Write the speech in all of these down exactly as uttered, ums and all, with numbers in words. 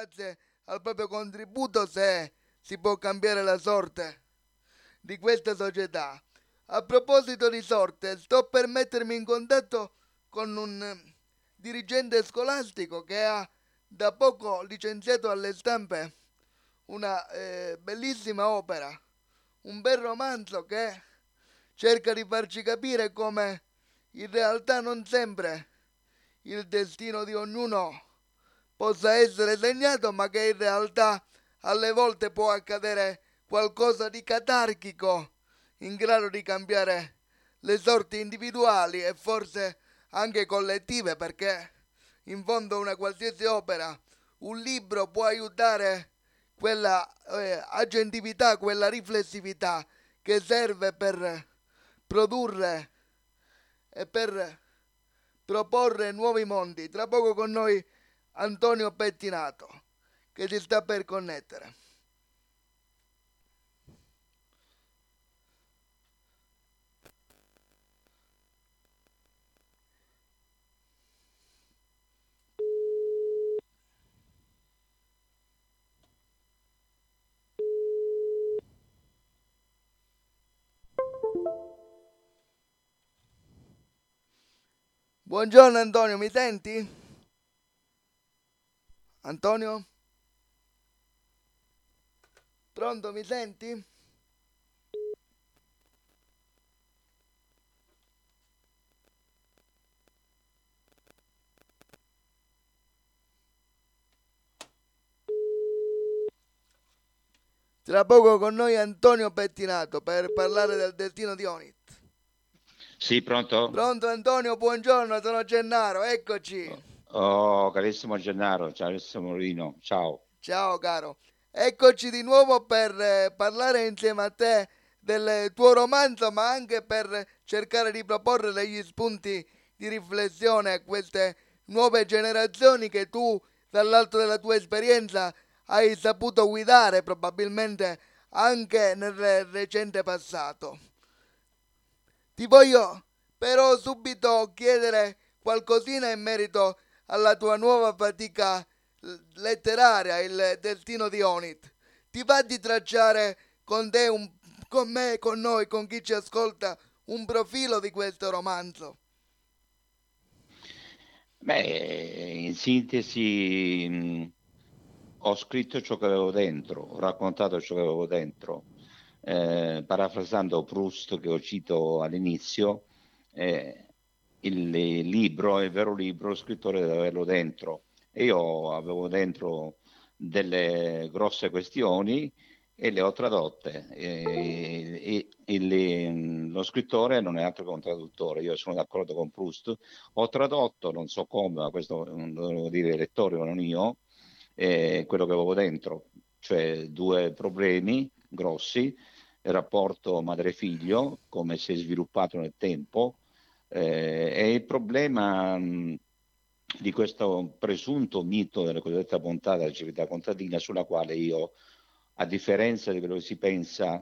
grazie al proprio contributo se si può cambiare la sorte di questa società. A proposito di sorte, sto per mettermi in contatto con un eh, dirigente scolastico che ha da poco licenziato alle stampe una eh, bellissima opera, un bel romanzo che cerca di farci capire come in realtà non sempre il destino di ognuno possa essere segnato, ma che in realtà alle volte può accadere qualcosa di catarchico in grado di cambiare le sorti individuali e forse anche collettive, perché in fondo una qualsiasi opera, un libro può aiutare quella eh, agentività, quella riflessività che serve per produrre e per proporre nuovi mondi. Tra poco con noi Antonio Pettinato, che si sta per connettere. Buongiorno Antonio, mi senti? Antonio? Pronto, mi senti? Tra poco con noi Antonio Pettinato per parlare del destino di Onit. Sì, pronto? Pronto Antonio, buongiorno, sono Gennaro, eccoci. Oh, carissimo Gennaro, carissimo Rino, ciao. Ciao caro, eccoci di nuovo per eh, parlare insieme a te del tuo romanzo, ma anche per cercare di proporre degli spunti di riflessione a queste nuove generazioni che tu, dall'alto della tua esperienza, hai saputo guidare probabilmente anche nel recente passato. Ti voglio però subito chiedere qualcosina in merito alla tua nuova fatica letteraria, il destino di Onit. Ti va di tracciare con te, un, con me, con noi, con chi ci ascolta, un profilo di questo romanzo? Beh, in sintesi, mh, ho scritto ciò che avevo dentro, ho raccontato ciò che avevo dentro, eh, parafrasando Proust che ho cito all'inizio, eh, il libro, il vero libro, lo scrittore deve averlo dentro. E io avevo dentro delle grosse questioni e le ho tradotte. E, e- e le- lo scrittore non è altro che un traduttore, io sono d'accordo con Proust. Ho tradotto, non so come, ma questo non lo devo dire ai lettori, ma non io, eh, quello che avevo dentro, cioè due problemi grossi, il rapporto madre-figlio, come si è sviluppato nel tempo, eh, e il problema mh, di questo presunto mito della cosiddetta bontà della civiltà contadina, sulla quale io, a differenza di quello che si pensa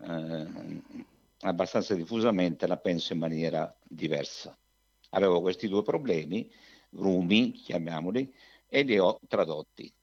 eh, abbastanza diffusamente, la penso in maniera diversa. Avevo questi due problemi, rumi, chiamiamoli, e li ho tradotti.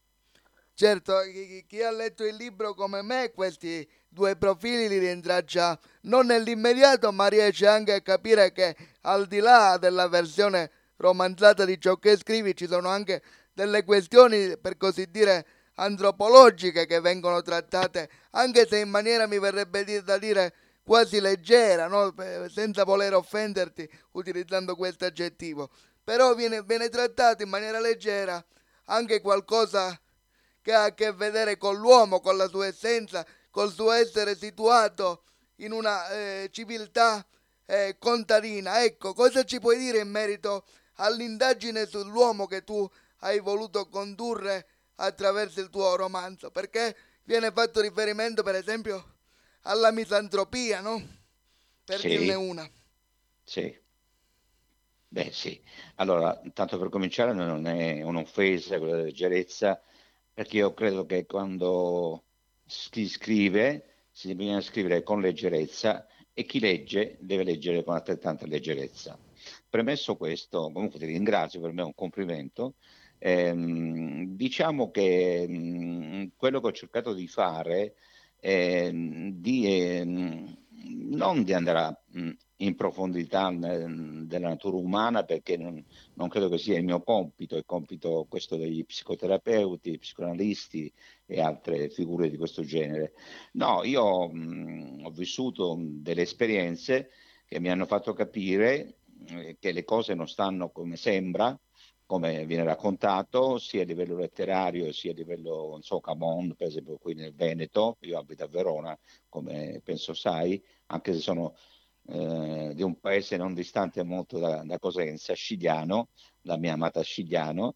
Certo, chi, chi ha letto il libro come me questi due profili li rintraccia non nell'immediato, ma riesce anche a capire che al di là della versione romanzata di ciò che scrivi ci sono anche delle questioni, per così dire, antropologiche che vengono trattate, anche se in maniera mi verrebbe di- da dire quasi leggera, no? Eh, senza voler offenderti utilizzando questo aggettivo. Però viene, viene trattato in maniera leggera anche qualcosa che ha a che vedere con l'uomo, con la sua essenza, col suo essere situato in una eh, civiltà eh, contadina. Ecco, cosa ci puoi dire in merito all'indagine sull'uomo che tu hai voluto condurre attraverso il tuo romanzo? Perché viene fatto riferimento, per esempio, alla misantropia, no? Per dirne Sì, una. sì. Beh, sì. Allora, tanto per cominciare, non è un'offesa quella della leggerezza, perché io credo che quando si scrive, si bisogna scrivere con leggerezza e chi legge deve leggere con altrettanta leggerezza. Premesso questo, comunque ti ringrazio, per me è un complimento, Ehm, diciamo che mh, quello che ho cercato di fare è di, ehm, non di andare a- mh, in profondità nel- della natura umana, perché non, non credo che sia il mio compito, è compito questo degli psicoterapeuti, psicoanalisti e altre figure di questo genere. No, io mh, ho vissuto delle esperienze che mi hanno fatto capire eh, che le cose non stanno come sembra, come viene raccontato, sia a livello letterario sia a livello, non so, Camon, per esempio qui nel Veneto. Io abito a Verona, come penso sai, anche se sono eh, di un paese non distante molto da, da Cosenza, Scigliano, la mia amata Scigliano.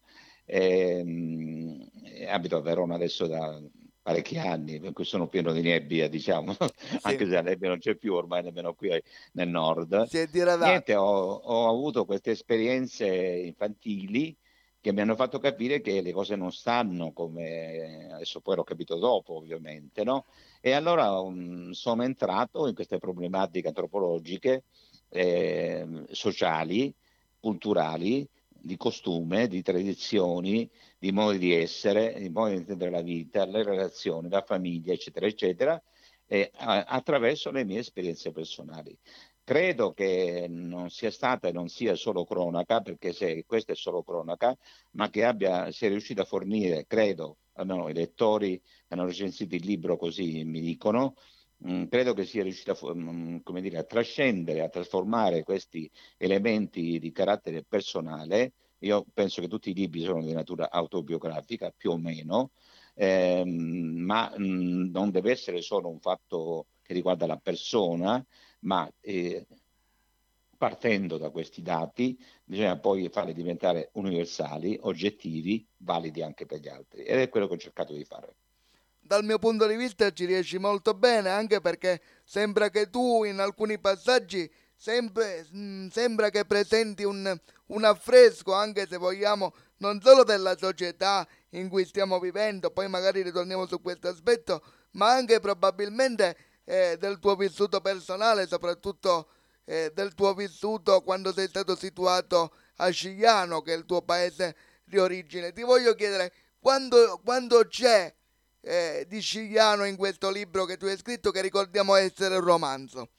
Ehm, e abito a Verona adesso da parecchi anni, per cui sono pieno di nebbia, diciamo, Sì, anche se la nebbia non c'è più ormai nemmeno qui nel nord. si è diradato. Niente, ho, ho avuto queste esperienze infantili che mi hanno fatto capire che le cose non stanno come adesso, poi l'ho capito dopo, ovviamente, no? E allora um, sono entrato in queste problematiche antropologiche, eh, sociali, culturali, di costume, di tradizioni, di modi di essere, di modi di intendere la vita, le relazioni, la famiglia, eccetera, eccetera, eh, a- attraverso le mie esperienze personali. Credo che non sia stata e non sia solo cronaca, perché se questa è solo cronaca, ma che abbia, sia riuscito a fornire, credo, almeno i lettori che hanno recensito il libro così mi dicono, mh, credo che sia riuscito a, fo- mh, come dire, a trascendere, a trasformare questi elementi di carattere personale. Io penso che tutti i libri sono di natura autobiografica, più o meno, ehm, ma mh, non deve essere solo un fatto che riguarda la persona, ma eh, partendo da questi dati bisogna poi farli diventare universali, oggettivi, validi anche per gli altri. Ed è quello che ho cercato di fare. Dal mio punto di vista ci riesci molto bene, anche perché sembra che tu in alcuni passaggi sempre, mh, sembra che presenti un, un affresco, anche se vogliamo, non solo della società in cui stiamo vivendo, poi magari ritorniamo su questo aspetto, ma anche probabilmente eh, del tuo vissuto personale, soprattutto eh, del tuo vissuto quando sei stato situato a Scigliano, che è il tuo paese di origine. Ti voglio chiedere, quando, quando c'è eh, di Scigliano in questo libro che tu hai scritto, che ricordiamo essere un romanzo?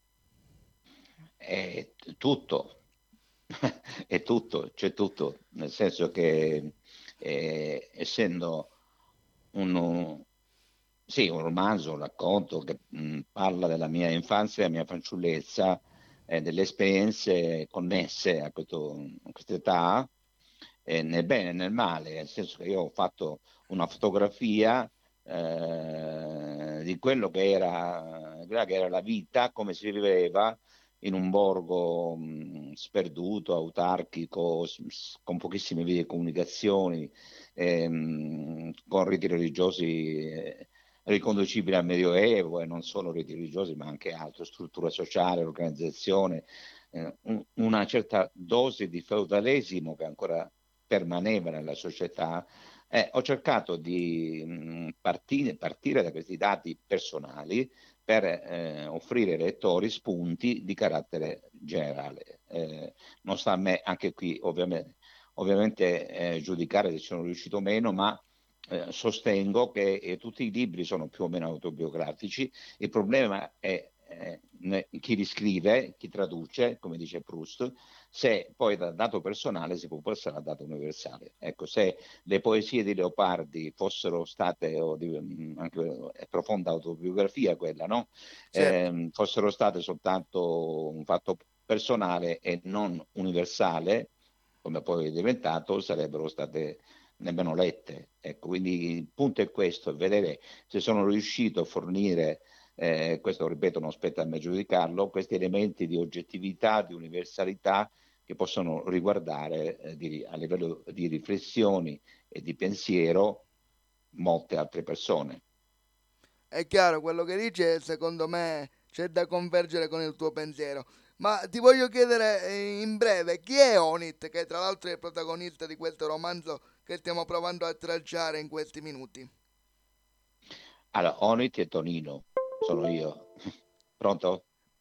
È tutto, è tutto, c'è tutto, nel senso che eh, essendo un, sì, un romanzo, un racconto che mh, parla della mia infanzia e della mia fanciullezza, eh, delle esperienze connesse a, questo- a questa età, eh, nel bene e nel male, nel senso che io ho fatto una fotografia eh, di quello che era, quella che era la vita, come si viveva in un borgo mh, sperduto, autarchico, s- s- con pochissime vie di comunicazioni, ehm, con riti religiosi eh, riconducibili al Medioevo, e non solo riti religiosi, ma anche altro, struttura sociale, organizzazione, eh, un- una certa dose di feudalesimo che ancora permaneva nella società. Eh, ho cercato di mh, partire, partire da questi dati personali per eh, offrire ai lettori spunti di carattere generale. Eh, non sta a me anche qui ovviamente, ovviamente eh, giudicare se ci sono riuscito o meno, ma eh, sostengo che eh, tutti i libri sono più o meno autobiografici. Il problema è eh, ne- chi li scrive, chi traduce, come dice Proust, se poi dal dato personale si può passare al dato universale. Ecco, se le poesie di Leopardi fossero state, o di, mh, anche è profonda autobiografia quella, no? Certo. Eh, fossero state soltanto un fatto personale e non universale, come poi è diventato, sarebbero state nemmeno lette. Ecco, quindi il punto è questo, vedere se sono riuscito a fornire, eh, questo ripeto non spetta a me giudicarlo, questi elementi di oggettività, di universalità che possono riguardare eh, di, a livello di riflessioni e di pensiero molte altre persone. È chiaro quello che dice, secondo me c'è da convergere con il tuo pensiero. Ma ti voglio chiedere eh, in breve chi è Onit, che tra l'altro è il protagonista di questo romanzo che stiamo provando a tracciare in questi minuti. Allora, Onit e Tonino sono io. Pronto?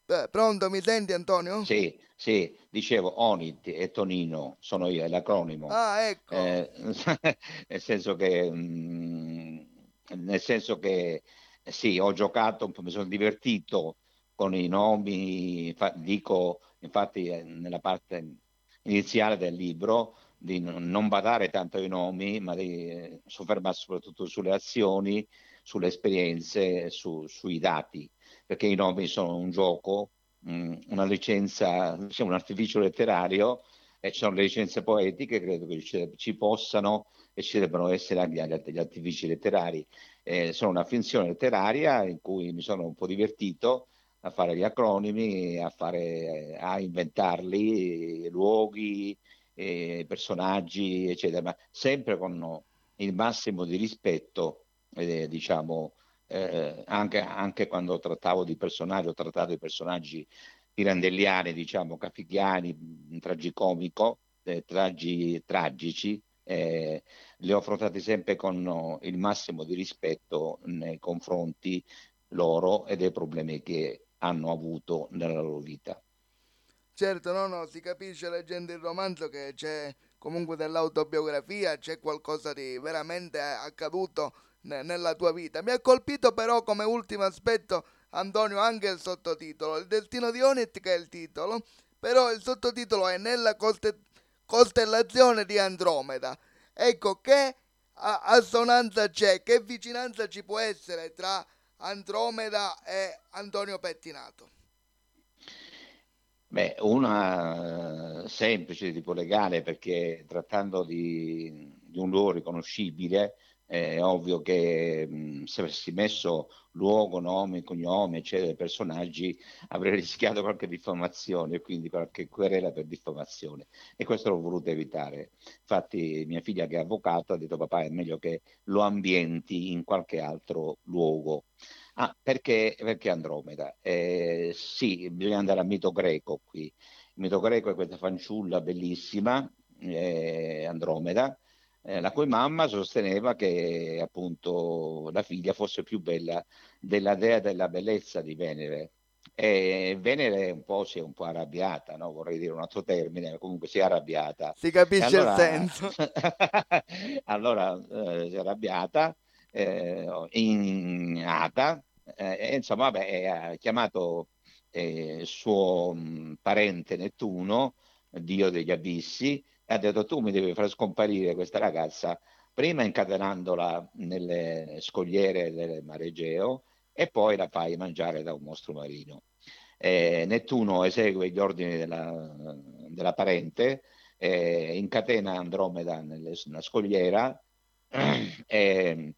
Eh, pronto, mi senti Antonio? Sì, sì, dicevo Onit e Tonino sono io, è l'acronimo. Ah, ecco. Eh, nel senso che, mm, nel senso che eh, sì, ho giocato, un po', mi sono divertito con i nomi, infa- dico infatti eh, nella parte iniziale del libro di non non badare tanto ai nomi, ma di eh, soffermarsi soprattutto sulle azioni, sulle esperienze, su- sui dati, perché i nomi sono un gioco, mh, una licenza, diciamo un artificio letterario, e ci sono le licenze poetiche, credo che ci, ci possano e ci debbano essere anche gli, gli artifici letterari. Eh, sono una finzione letteraria in cui mi sono un po' divertito a fare gli acronimi, a, fare, a inventarli, luoghi, eh, personaggi, eccetera, ma sempre con il massimo di rispetto, eh, diciamo, eh, anche, anche quando trattavo di personaggi, ho trattato di personaggi pirandelliani, diciamo, kafkiani, mh, tragicomico, eh, tragi, tragici, eh, li ho affrontati sempre con oh, il massimo di rispetto nei confronti loro e dei problemi che hanno avuto nella loro vita. Certo, no, no, si capisce leggendo il romanzo che c'è comunque dell'autobiografia, c'è qualcosa di veramente accaduto ne- nella tua vita. Mi ha colpito però come ultimo aspetto, Antonio, anche il sottotitolo. Il destino di Onit che è il titolo, però il sottotitolo è nella coste- costellazione di Andromeda. Ecco, che a- assonanza c'è, che vicinanza ci può essere tra Andromeda e Antonio Pettinato? Beh, una eh, semplice di tipo legale, perché trattando di, di un luogo riconoscibile, eh, è ovvio che mh, se avessi messo luogo, nome, cognome, eccetera, personaggi, avrei rischiato qualche diffamazione, quindi qualche querela per diffamazione. E questo l'ho voluto evitare. Infatti, mia figlia, che è avvocato, ha detto: papà, è meglio che lo ambienti in qualche altro luogo. Ah, perché, perché Andromeda? Eh, sì, bisogna andare al mito greco qui. Il mito greco è questa fanciulla bellissima, eh, Andromeda, eh, la cui mamma sosteneva che appunto la figlia fosse più bella della dea della bellezza di Venere. E Venere un po' si è un po' arrabbiata, no? Vorrei dire un altro termine, ma comunque si è arrabbiata. Si E capisce il allora, senso. allora eh, si è arrabbiata, eh, ignata, eh, e insomma, vabbè, ha chiamato eh, il suo mh, parente Nettuno, dio degli abissi, e ha detto: tu mi devi far scomparire questa ragazza, prima incatenandola nelle scogliere del Mare Egeo e poi la fai mangiare da un mostro marino. Eh, Nettuno esegue gli ordini della, della parente, eh, incatena Andromeda nelle- nella scogliera e,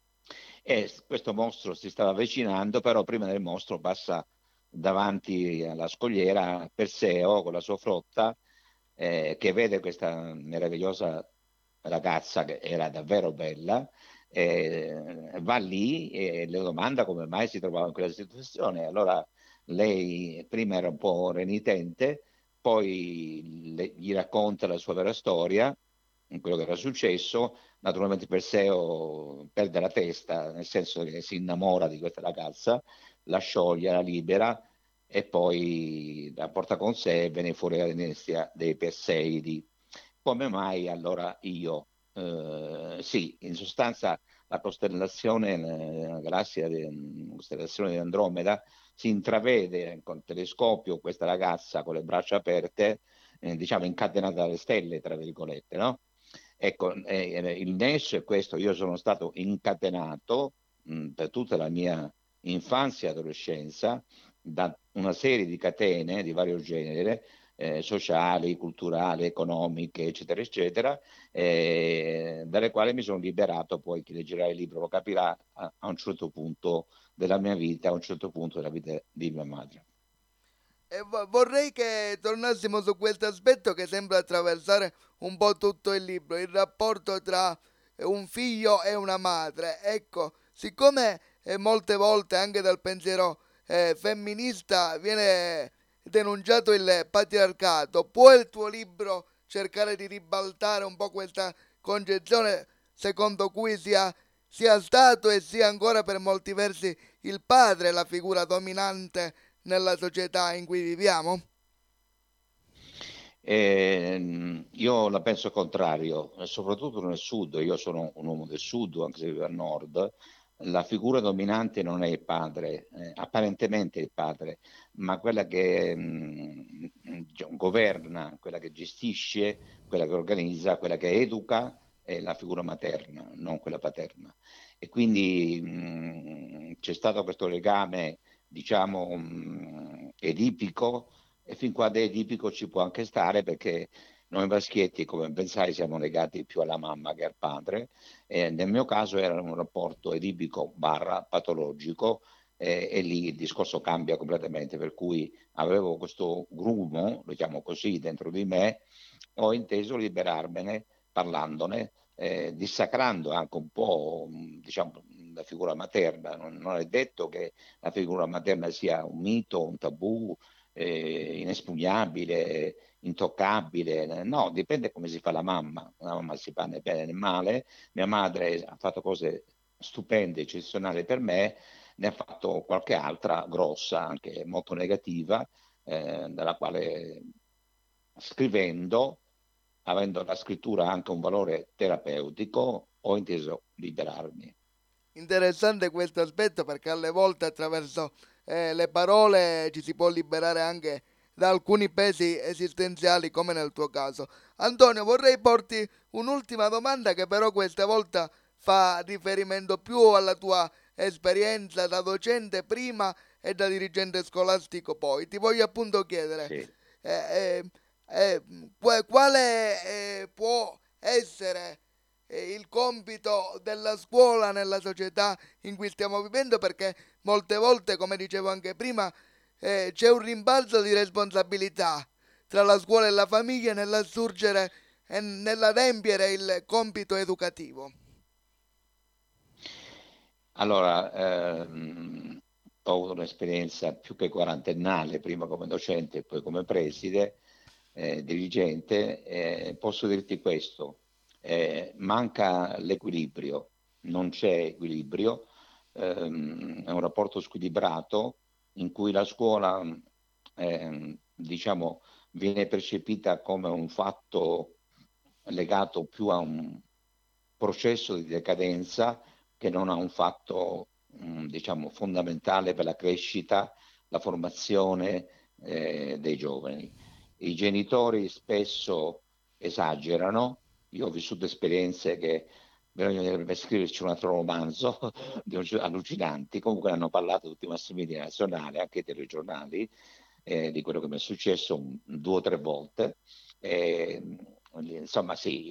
e questo mostro si stava avvicinando, però prima del mostro passa davanti alla scogliera Perseo con la sua flotta, eh, che vede questa meravigliosa ragazza che era davvero bella, eh, va lì e le domanda come mai si trovava in quella situazione. Allora lei prima era un po' renitente, poi le- gli racconta la sua vera storia, quello che era successo. Naturalmente Perseo perde la testa, nel senso che si innamora di questa ragazza, la scioglie, la libera e poi la porta con sé e viene fuori la dinastia dei Perseidi. Come mai allora io? Eh, sì, in sostanza la costellazione, eh, la galassia, di, la costellazione di Andromeda, si intravede col telescopio questa ragazza con le braccia aperte, eh, diciamo incatenata alle stelle, tra virgolette, no? Ecco, eh, eh, il nesso è questo: io sono stato incatenato mh, per tutta la mia infanzia e adolescenza da una serie di catene di vario genere, eh, sociali, culturali, economiche, eccetera, eccetera, eh, dalle quali mi sono liberato. Poi chi leggerà il libro lo capirà a, a un certo punto della mia vita, a un certo punto della vita di mia madre. E vo- vorrei che tornassimo su questo aspetto che sembra attraversare un po' tutto il libro, il rapporto tra eh, un figlio e una madre. Ecco, siccome eh, molte volte anche dal pensiero eh, femminista viene denunciato il patriarcato, può il tuo libro cercare di ribaltare un po' questa concezione secondo cui sia, sia stato e sia ancora per molti versi il padre la figura dominante nella società in cui viviamo? Eh, io la penso contrario, eh, soprattutto nel sud. Io sono un uomo del sud, anche se vivo al nord. La figura dominante non è il padre, eh, apparentemente il padre, ma quella che mh, governa, quella che gestisce, quella che organizza, quella che educa è la figura materna, non quella paterna. E quindi mh, c'è stato questo legame, diciamo, mh, edipico, e fin qua da edipico ci può anche stare, perché noi maschietti, come ben sai, siamo legati più alla mamma che al padre. E nel mio caso era un rapporto edipico barra patologico, eh, e lì il discorso cambia completamente, per cui avevo questo grumo, lo chiamo così, dentro di me. Ho inteso liberarmene parlandone, eh, dissacrando anche un po', mh, diciamo, la figura materna. Non, non è detto che la figura materna sia un mito, un tabù, eh, inespugnabile, intoccabile. No, dipende come si fa la mamma. La mamma si fa né bene né male. Mia madre ha fatto cose stupende, eccezionali per me, ne ha fatto qualche altra grossa, anche molto negativa, eh, dalla quale, scrivendo, avendo la scrittura anche un valore terapeutico, ho inteso liberarmi. Interessante questo aspetto, perché alle volte attraverso eh, le parole ci si può liberare anche da alcuni pesi esistenziali, come nel tuo caso. Antonio, vorrei porti un'ultima domanda, che però questa volta fa riferimento più alla tua esperienza da docente prima e da dirigente scolastico poi. Ti voglio appunto chiedere Sì. eh, eh, eh, qu- quale eh, può essere eh, il compito della scuola nella società in cui stiamo vivendo, perché molte volte, come dicevo anche prima, eh, c'è un rimbalzo di responsabilità tra la scuola e la famiglia nell'assurgere e nell'adempiere il compito educativo. Allora, ehm, ho avuto un'esperienza più che quarantennale, prima come docente e poi come preside, eh, dirigente. Eh, posso dirti questo: eh, manca l'equilibrio, non c'è equilibrio, ehm, è un rapporto squilibrato in cui la scuola, ehm, diciamo, viene percepita come un fatto legato più a un processo di decadenza, che non ha un fatto, mh, diciamo, fondamentale per la crescita, la formazione, eh, dei giovani. I genitori spesso esagerano. Io ho vissuto esperienze che bisognerebbe scriverci un altro romanzo, di allucinanti. Comunque hanno parlato tutti i mass media nazionali, anche i telegiornali, eh, di quello che mi è successo un, due o tre volte. Eh, insomma, sì,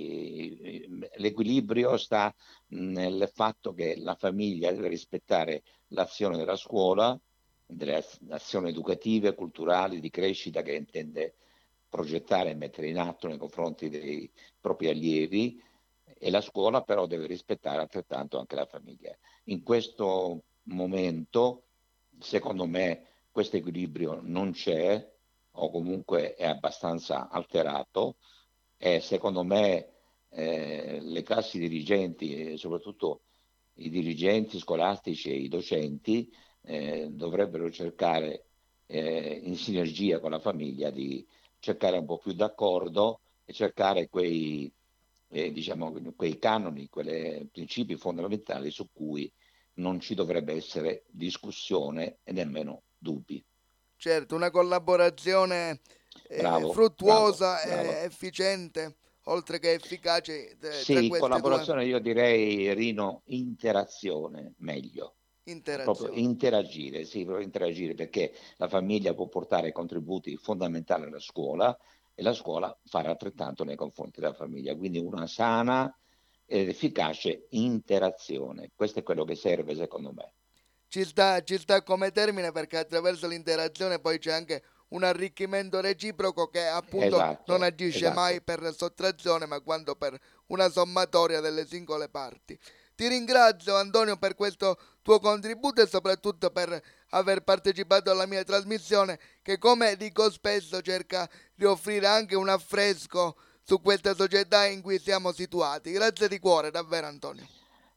eh, l'equilibrio sta nel fatto che la famiglia deve rispettare l'azione della scuola, delle azioni educative, culturali, di crescita che intende progettare e mettere in atto nei confronti dei propri allievi, e la scuola però deve rispettare altrettanto anche la famiglia. In questo momento, secondo me, questo equilibrio non c'è, o comunque è abbastanza alterato, e secondo me eh, le classi dirigenti, e soprattutto i dirigenti scolastici e i docenti, eh, dovrebbero cercare, eh, in sinergia con la famiglia, di cercare un po' più d'accordo e cercare quei, eh, diciamo, quei canoni, quei principi fondamentali su cui non ci dovrebbe essere discussione e nemmeno dubbi. Certo, una collaborazione eh, Bravo, bravo, fruttuosa bravo. e efficiente, oltre che efficace, eh, tra Sì, queste due collaborazione, io direi, Rino, interazione, meglio. Proprio interazioni. interagire, sì, proprio interagire, perché la famiglia può portare contributi fondamentali alla scuola, e la scuola fare altrettanto nei confronti della famiglia. Quindi una sana ed efficace interazione. Questo è quello che serve, secondo me. Ci sta, ci sta come termine, perché attraverso l'interazione poi c'è anche un arricchimento reciproco che appunto non Esatto, agisce mai esatto. per sottrazione, ma quanto per una sommatoria delle singole parti. Ti ringrazio Antonio per questo tuo contributo e soprattutto per aver partecipato alla mia trasmissione, che, come dico spesso, cerca di offrire anche un affresco su questa società in cui siamo situati. Grazie di cuore, davvero Antonio.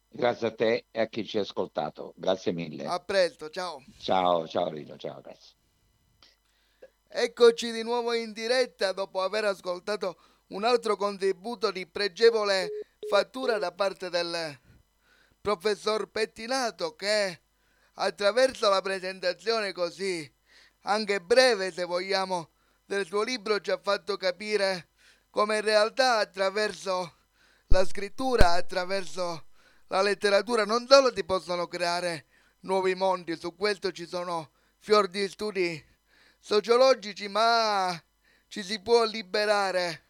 Grazie a te e a chi ci ha ascoltato. Grazie mille. A presto, ciao. Ciao, ciao Rino, ciao, grazie. Eccoci di nuovo in diretta dopo aver ascoltato un altro contributo di pregevole fattura da parte del professor Pettinato, che attraverso la presentazione così anche breve, se vogliamo, del suo libro ci ha fatto capire come in realtà attraverso la scrittura, attraverso la letteratura non solo si possono creare nuovi mondi, su questo ci sono fior di studi sociologici, ma ci si può liberare